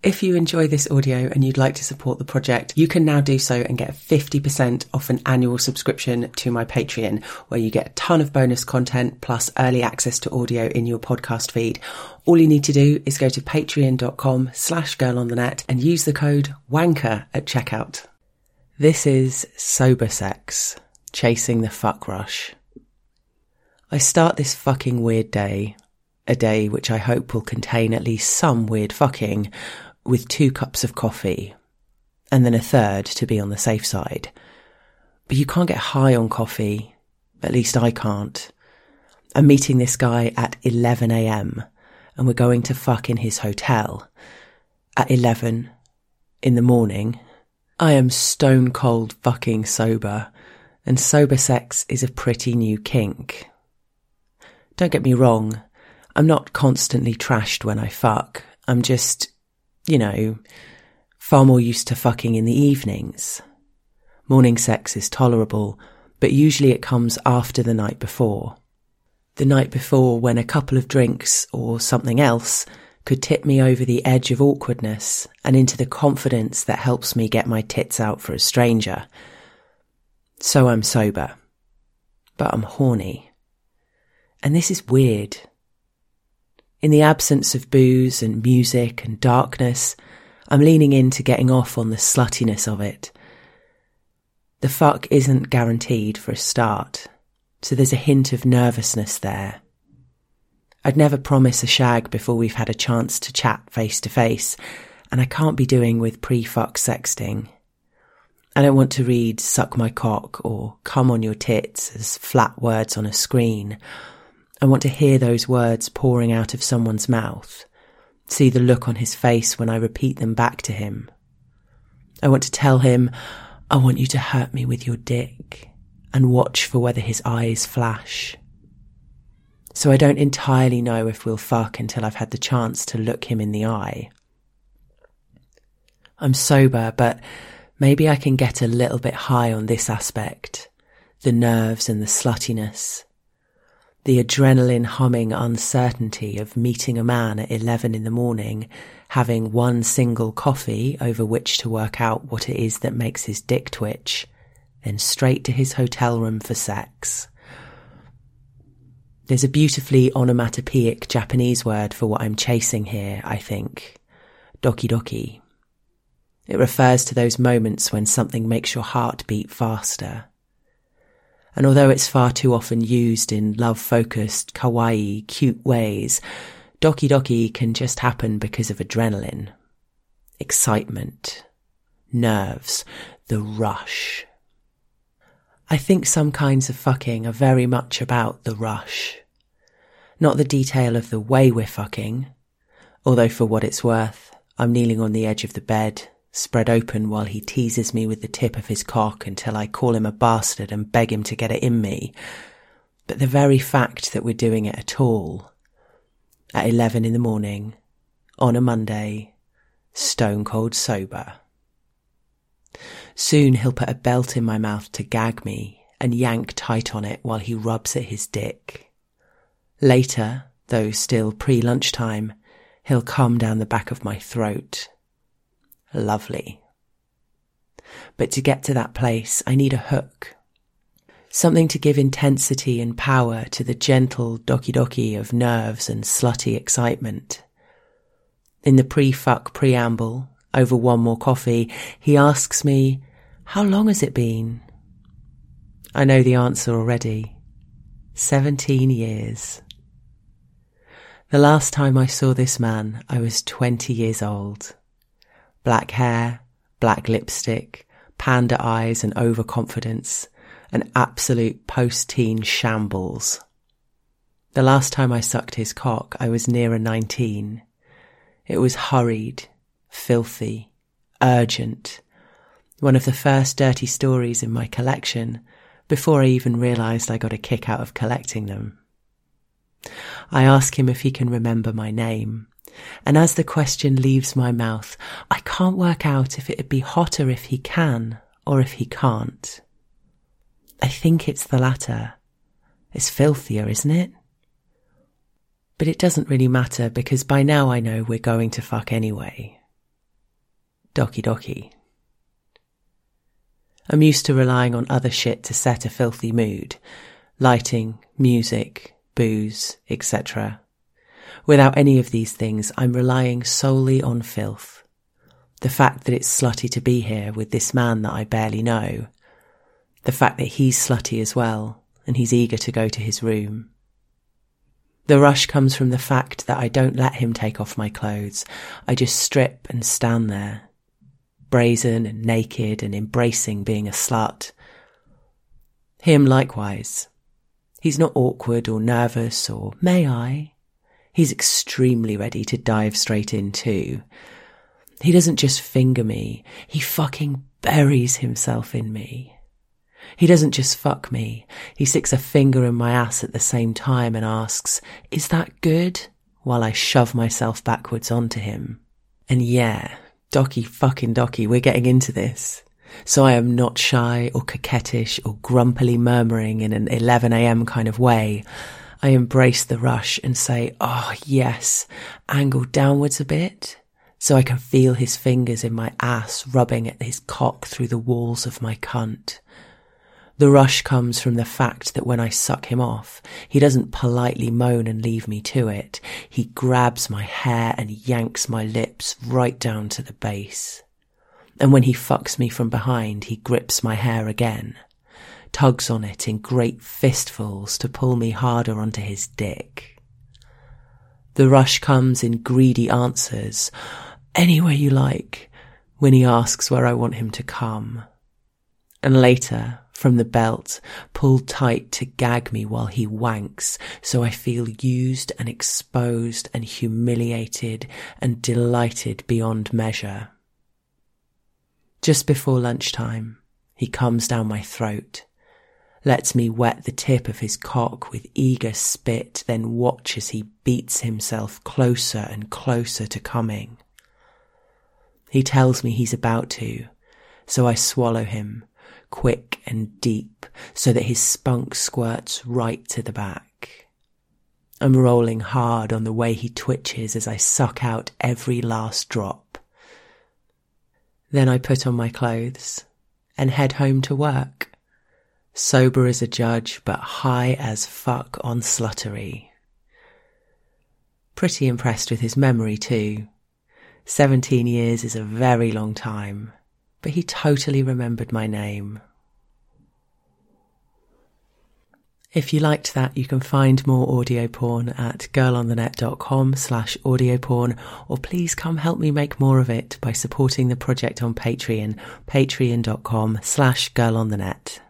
If you enjoy this audio and you'd like to support the project, you can now do so and get 50% off an annual subscription to my Patreon, where you get a ton of bonus content plus early access to audio in your podcast feed. All you need to do is go to patreon.com/girlonthenet and use the code WANKER at checkout. This is Sober Sex, Chasing the Fuck Rush. I start this fucking weird day, a day which I hope will contain at least some weird fucking, with 2 cups of coffee, and then a third to be on the safe side. But you can't get high on coffee, at least I can't. I'm meeting this guy at 11 a.m. and we're going to fuck in his hotel. At 11 in the morning, I am stone cold fucking sober, and sober sex is a pretty new kink. Don't get me wrong, I'm not constantly trashed when I fuck. I'm just, far more used to fucking in the evenings. Morning sex is tolerable, but usually it comes after the night before. The night before, when a couple of drinks or something else could tip me over the edge of awkwardness and into the confidence that helps me get my tits out for a stranger. So I'm sober, but I'm horny. And this is weird. In the absence of booze and music and darkness, I'm leaning into getting off on the sluttiness of it. The fuck isn't guaranteed for a start, so there's a hint of nervousness there. I'd never promise a shag before we've had a chance to chat face to face, and I can't be doing with pre-fuck sexting. I don't want to read "suck my cock" or "come on your tits" as flat words on a screen. I want to hear those words pouring out of someone's mouth, see the look on his face when I repeat them back to him. I want to tell him, I want you to hurt me with your dick, and watch for whether his eyes flash. So I don't entirely know if we'll fuck until I've had the chance to look him in the eye. I'm sober, but maybe I can get a little bit high on this aspect, the nerves and the sluttiness. The adrenaline humming uncertainty of meeting a man at 11 in the morning, having one single coffee over which to work out what it is that makes his dick twitch, then straight to his hotel room for sex. There's a beautifully onomatopoeic Japanese word for what I'm chasing here, I think. Doki doki. It refers to those moments when something makes your heart beat faster. And although it's far too often used in love-focused, kawaii, cute ways, doki doki can just happen because of adrenaline, excitement, nerves, the rush. I think some kinds of fucking are very much about the rush. Not the detail of the way we're fucking, although for what it's worth, I'm kneeling on the edge of the bed, spread open while he teases me with the tip of his cock until I call him a bastard and beg him to get it in me. But the very fact that we're doing it at all, at 11 in the morning, on a Monday, stone cold sober. Soon he'll put a belt in my mouth to gag me and yank tight on it while he rubs at his dick. Later, though still pre-lunchtime, he'll come down the back of my throat. Lovely. But to get to that place, I need a hook. Something to give intensity and power to the gentle doki doki of nerves and slutty excitement. In the pre-fuck preamble, over one more coffee, he asks me, how long has it been? I know the answer already. 17 years. The last time I saw this man, I was 20 years old. Black hair, black lipstick, panda eyes and overconfidence, an absolute post-teen shambles. The last time I sucked his cock, I was nearer 19. It was hurried, filthy, urgent. One of the first dirty stories in my collection, before I even realised I got a kick out of collecting them. I ask him if he can remember my name. And as the question leaves my mouth, I can't work out if it'd be hotter if he can or if he can't. I think it's the latter. It's filthier, isn't it? But it doesn't really matter because by now I know we're going to fuck anyway. Docky docky. I'm used to relying on other shit to set a filthy mood. Lighting, music, booze, etc. Without any of these things, I'm relying solely on filth. The fact that it's slutty to be here with this man that I barely know. The fact that he's slutty as well, and he's eager to go to his room. The rush comes from the fact that I don't let him take off my clothes. I just strip and stand there, brazen and naked and embracing being a slut. Him likewise. He's not awkward or nervous or, may I? He's extremely ready to dive straight in too. He doesn't just finger me, he fucking buries himself in me. He doesn't just fuck me, he sticks a finger in my ass at the same time and asks, is that good? While I shove myself backwards onto him. And yeah, docky fucking docky, we're getting into this. So I am not shy or coquettish or grumpily murmuring in an 11 a.m. kind of way. I embrace the rush and say, oh yes, angle downwards a bit, so I can feel his fingers in my ass rubbing at his cock through the walls of my cunt. The rush comes from the fact that when I suck him off, he doesn't politely moan and leave me to it. He grabs my hair and yanks my lips right down to the base. And when he fucks me from behind, he grips my hair again, tugs on it in great fistfuls to pull me harder onto his dick. The rush comes in greedy answers, anywhere you like, when he asks where I want him to come. And later, from the belt, pulled tight to gag me while he wanks, so I feel used and exposed and humiliated and delighted beyond measure. Just before lunchtime, he comes down my throat, lets me wet the tip of his cock with eager spit, then watch as he beats himself closer and closer to coming. He tells me he's about to, so I swallow him, quick and deep, so that his spunk squirts right to the back. I'm rolling hard on the way he twitches as I suck out every last drop. Then I put on my clothes and head home to work, sober as a judge but high as fuck on sluttery. Pretty impressed with his memory too. 17 years is a very long time, but he totally remembered my name. If you liked that, you can find more audio porn at girlonthenet.com/audioporn, or please come help me make more of it by supporting the project on Patreon, patreon.com/girlonthenet.